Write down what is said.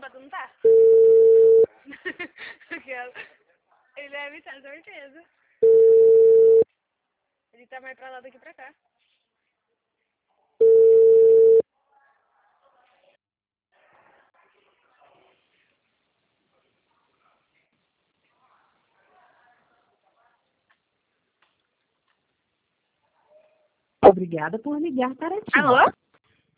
viciado, não tá? Ele é viciado, certeza. Ele tá mais pra lá do que pra cá. Obrigada por ligar para ti. Alô?